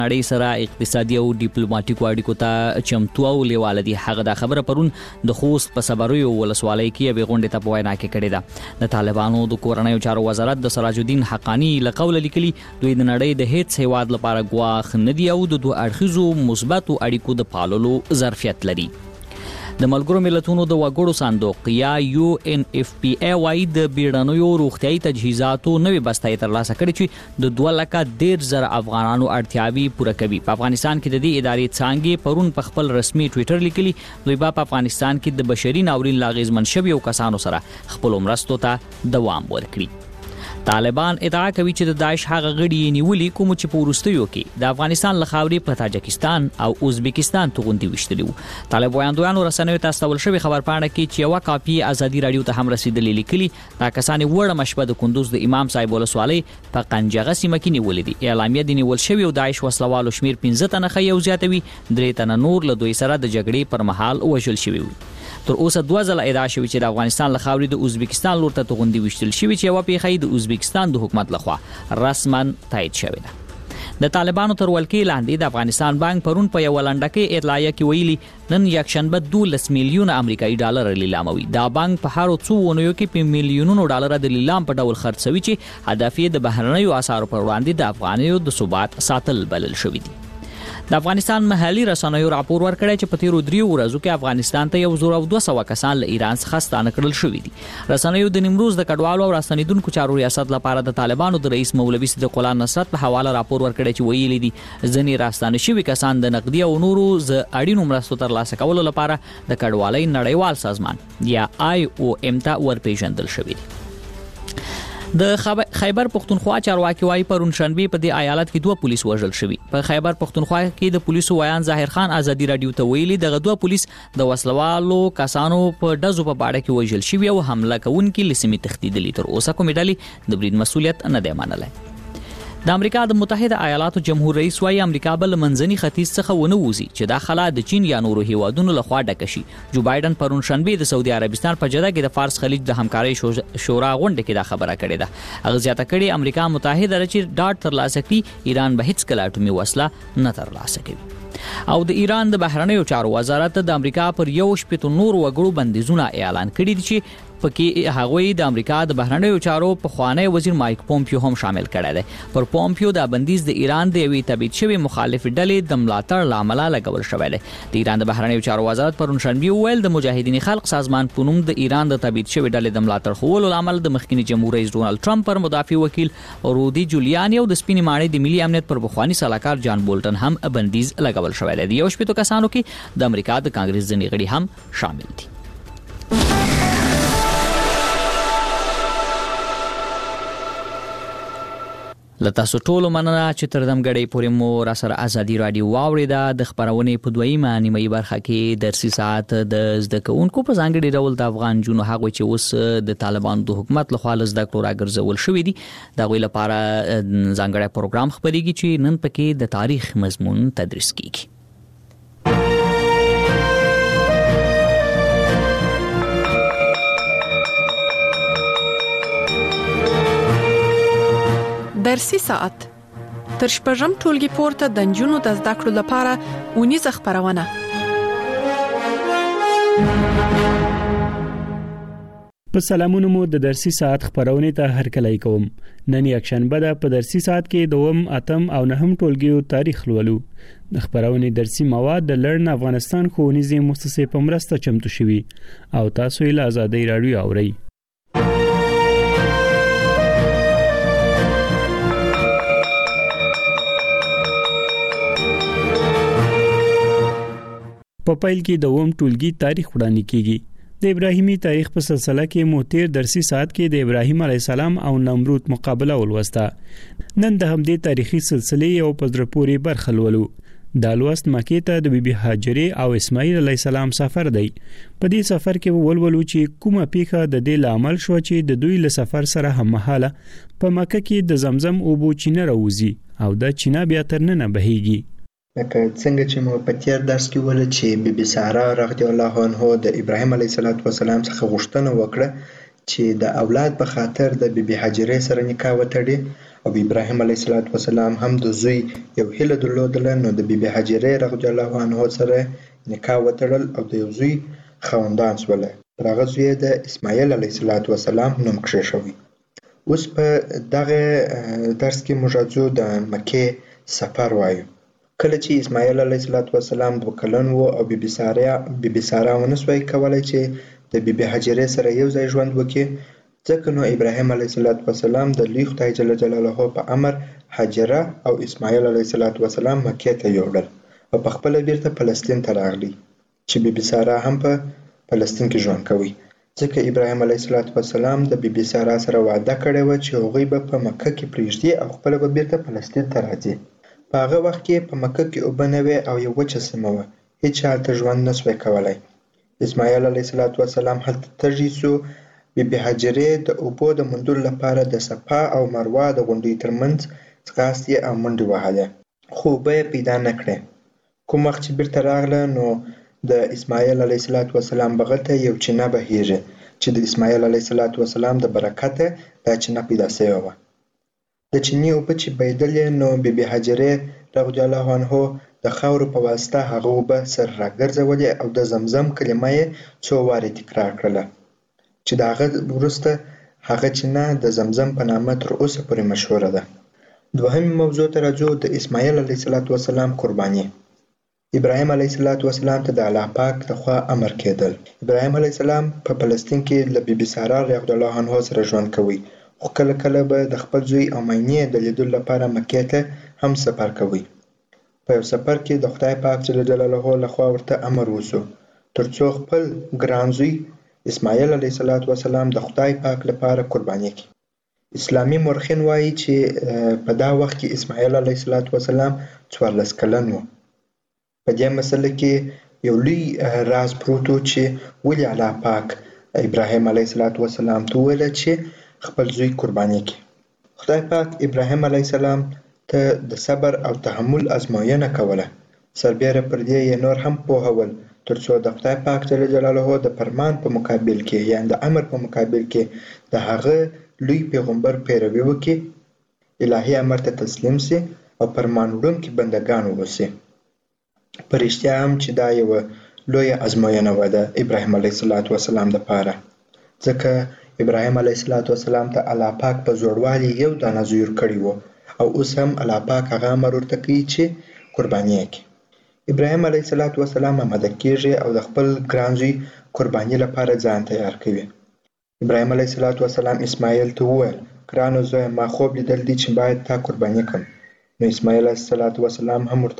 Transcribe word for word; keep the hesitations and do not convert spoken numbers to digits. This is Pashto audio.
نړۍ سره اقتصادي او ډیپلوماټیکو اړیکو ته چمتو او لیواله دي. هغه دا خبره پرون د خوست په صبریو ولسوالۍ کې یوې غونډې ته په وینا کې کړې ده. د طالبانو د کورنیو چارو وزارت د سراج الدین حقانی له قوله لیکلي دوی د نړۍ د هیڅ هیواد لپاره ګواښ نه دي او د دوه اړخیزو مثبتو اړیکو د پاللو ظرفیت لري. د ملګرو ملتونو د وګړو صندوق یا یو ان اف پی ای وايي د بیړنیو روغتیايي تجهیزاتو نوې بستای ترلاسه کړې چې د دوه لکه ډیر زره افغانانو اړتیاوي پوره کوي. په افغانستان کې د دې ادارې څانګې پرون په خپل رسمي ټوئیټر لیکلي دوی په افغانستان کې د بشري ناورین لاغیزمن شویو کسانو سره خپل مرستو ته دوام ورکړي. طالبان ادعا کوي چې د داعش هغه غړي نیولي کوم چې په وروستیو کې د افغانستان له خاورې په تاجکستان او ازبکستان توغندي وشتلي وو. طالب وایاندویانو رسنیو ته استول شوی خبرپاڼه کې چې یو کاپی ازادي رادیو ته هم رسیدلې لیکلي دا کسان وړه مشبه د کندوز د امام صاحب ولسوالۍ په قنجغه سیمه کې نیولې دي. اعلامیه د نیول شوی او داعش وسلوالو شمیر پنځه تنه خي او زیاتوي درې تنه نور له دوی سره د جګړې پر مهال وژل شوی وو. تر اوسه دوه ځله ادعا شوی چې د افغانستان له خاورې د ازبکستان لور ته توغندي وشتل شوی چې یو پیښه د ازبکستان د حکومت لخوا رسما تایید شوی ده. د طالبانو تر ولکې لاندې د افغانستان بانک پرون په یو لنډکه اطلاعیه کې ویلي نن یکشنبه دولس میلیونه امریکایي ډالر لیلاموي. دا بانک په هارو څو ونیو کې په میلیونونو ډالر د لیلام په ډول خرڅوي چې هدف یې د بهرنیو اسعارو پر وړاندې د افغانیو د ثبات ساتل بلل شوی دی. د افغانستان محلي رسنیو راپور ورکړی چې په تیرو دریو ورځو کې افغانستان ته یو زر او دوه سوه کسان له ایران څخه ستانه کړل شوي دي. رسنیو د نیمروز د کډوالو او راستنیدونکو چارو ریاست لپاره د طالبانو د رئیس مولوي صدیق الله نصرت په حواله راپور ورکړی چې ویلي دي ځینې راستانه شوي کسان د نقدي او نورو ز اړینو مرستو ترلاسه کولو لپاره د کډوالۍ نړیوال سازمان یا آی او ایم ته ورپېژندل شوي دي. د خیبر پختونخوا چارواکي وايي پرون شنبه په دې ایالت کې دوه پولیس وژل شوي. په خیبر پختونخوا کې د پولیسو ویان ظاهر خان ازادي رادیو ته ویلي دغه دوه پولیس د وسلوالو کسانو په ډزو په باړه کې وژل شوي او حمله کوونکي لسمې تخدیدلي. تر اوسه کومې ډلې د برید مسؤلیت نه دی منلی. د امریکا د متحده ایالاتو جمهور رئیس وايي امریکا بل منځني ختیځ څخه ونه وځي چې دا خلا د چین یا نورو هیوادونو لخوا ډکه شي. جو بایدن پرون شنبه د سعودي عربستان په جده کې د فارس خلیج د همکارۍ شورا غونډه کې دا خبره کړې ده. هغه زیاته کړې امریکا متحده چې ډاټ ترلاسه کړي ایران به هیڅ کله اټومي وسله نه ترلاسه کوي. او د ایران د بهرنیو چارو وزارت د امریکا پر یو شپږ نور وګړو بندیزونه اعلان کړي دي چې پکې هغوی د امریکا د بهرنیو چارو په خوانی وزیر مایک پومپیو هم شامل کړي دي. پر پومپیو د بندیز د ایران د یوې تبعید شوی مخالف ډلې د ملاتړ لامل لګول شوی دی. د ایران د بهرنیو چارو وزارت پرون شنبه ویل د مجاهدین خلق سازمان په نوم د ایران د تبعید شوی ډلې د ملاتړ خولو لامل د مخکنی جمهور رئیس ډونالد ټرمپ پر مدافع وکیل رودي جولیانی او د سپینې ماڼۍ د ملي امنیت پر بخوانی سلاکار جان بولټن هم بندیز لګول شوی دی. یو شپږ کسانو کې د امریکا د کانګرس ځینې غړي هم شامل دي. لته سټولو مننه چې تر دمګړې پورې مو را سره ازادي رادیو واوریده. د خبرونې په دویمه نیمه برخه کې درسي ساعت د زده کوونکو په ځانګړي ډول د افغان جنو هغه چې اوس د طالبانو د حکومت لخوا له زده کړو راګرځول شوی دي د غوي لپاره ځانګړی پروګرام خبريږي چې نن پکې د تاریخ مضمون تدریس کیږي. درسي ساعت تر شپږم ټولګي پورته د نجونو د زده کړو لپاره اونیزه خبرونه. په سلامونو مو د درسي ساعت خبرونه ته هرکلی کوم. نن یک شنبه ده. په درسي ساعت کې دوم اتم او نهم ټولګیو تاریخ لولو. د خبرونه درسي مواد د لړن افغانستان ښوونیزې مؤسسې په مرسته چمتو شوي او تاسو یې له ازادي رادیو اورئ. په پیل کې د اوم ټولګي تاریخ وړاندې کیږي. د ابراهیمی تاریخ په سلسله کې موتیر درسي ساعت کې د ابراهیم علی السلام او نمرود مقابله ولوسته. نن د همدې تاریخي سلسله یو پزرپوري برخه لولو. د لوست مکې ته د بیبي هاجرې او اسماعیل علی السلام سفر دی. په دې سفر کې ولولو چې کومه پیښه د دې لامل شو چې د دوی له سفر سره هم مهاله په مکه کې د زمزم اوبو چینه راوځي او د چینه بیا تر نن بهيږي. لکه څنګه چې مو په تیر درس کې ول چې بيبي ساره رضی الله عنها د ابراهیم علیه السلام څخه غوښتنه وکړه چې د اولاد په خاطر د بیبي هاجرې سره نکاح وتړي او ابراهیم علیه السلام هم د زوی یو هیله درلودله، نو د بیبي هاجرې رضی الله عنها سره نکاح وتړل او د یو زوی خاوندان شول. پر هغه زوی د اسماعیل علیه السلام نوم کښېښوی. اوس په دغه درس کې موږ راځو د مکې سفر وایو. کله چې اسماعیل علیه السلام دوه کلن و او بیبي ساره بیبي ساره ونسوی کولی چې د بیبي هاجرې سره یو ځای ژوند وکړي، ځکه نو ابراهیم علیه السلام د لوی خدای جل جلاله په امر هاجره او اسماعیل علیه السلام مکې ته یوړل او په خپله بیرته فلسطین ته راغلی، چې بیبي ساره هم په فلسطین کې ژوند کوي، ځکه ابراهیم علیه السلام د بیبي ساره سره وعده کړې وه چې هغوی به په مکه کې پرېږدي او خپله به بیرته فلسطین ته راځي. په هغه وخت کې په مکه کې اوبه نه وې او یو وچه سیمه وه، هېچا هلته ژوند نه سوی کولی. اسماعیل علیه السلام هلته تږی سو. بیبي هاجرې د اوبو د موندلو لپاره د صفا او مروه د غونډیو ترمنځ ځغاستې او منډې وهلې، خو اوبه یې پیدا نه کړې. کوم وخت چې بیرته راغله نو د اسماعیل علیه السلام بغل ته یو چینه بهیږي چې د اسماعیل علیه السلام د برکته دا چینه پیدا سوې وه. د چینې اوبه چې بهیدلې نو بیبي هاجرې رضی الله عنها د خاورو په واسطه هغه اوبه سر راګرځولې او د زمزم کلمه یې څو وارې تکرار کړله، چې د هغه وروسته هغه چینه د زمزم په نامه تر اوسه پورې مشهوره ده. دوهمې موضوع ته راځو، د اسماعیل علیه السلام قرباني. ابراهیم علیه السلام ته د الله پاک لخوا امر کېدل. ابراهیم علیه السلام په فلسطین کې له بیبي ساره رضی الله عنها سره ژوند کوي، خو کله کله به د خپل زوی او مینې د لیدلو لپاره مکې ته هم سفر کوي. په یو سفر کې د خدای پاک جل جلاله لخوا ورته امر وسو ترڅو خپل ګران زوی اسماعیل علیه السلام د خدای پاک لپاره قرباني کړي. اسلامي مورخین وایي چې په دا وخت کې اسماعیل علیه السلام څوارلس کلن و. په دې مسله کې یو لوی راز پروت و چې ولې الله پاک ابراهیم علیه السلام ته وویل چې خپل زوی قرباني کړي. خدای پاک ابراهیم علیه السلام ته د صبر او تحمل ازموینه کوله، سربیره پر دې یې نور هم پوهول ترڅو د خدای پاک جل جلاله د فرمان په مقابل کې یعنې د امر په مقابل کې د هغه لوی پیغمبر پیروي وکړي، الهي امر ته تسلیم سي او فرمان وړونکي بندګان واوسي. په رښتیا هم چې دا یوه لویه ازموینه وه د ابراهیم علیه السلام دپاره، ځکه ابراهیم علیه السلام ته الله پاک په زوړوالي یو دانه زوی ورکړی و او اوس هم الله پاک هغه امر ورته کوي چې قرباني یې کړي. ابراهیم علیه السلام آماده کېږي او د خپل ګران زوی قرباني لپاره ځان تیار کوي. ابراهیم علیه السلام اسماعیل ته وویل، ګرانو زویه ما خوب لیدل دي چې باید تا قرباني کړم. نو اسماعیل علیه السلام هم ورته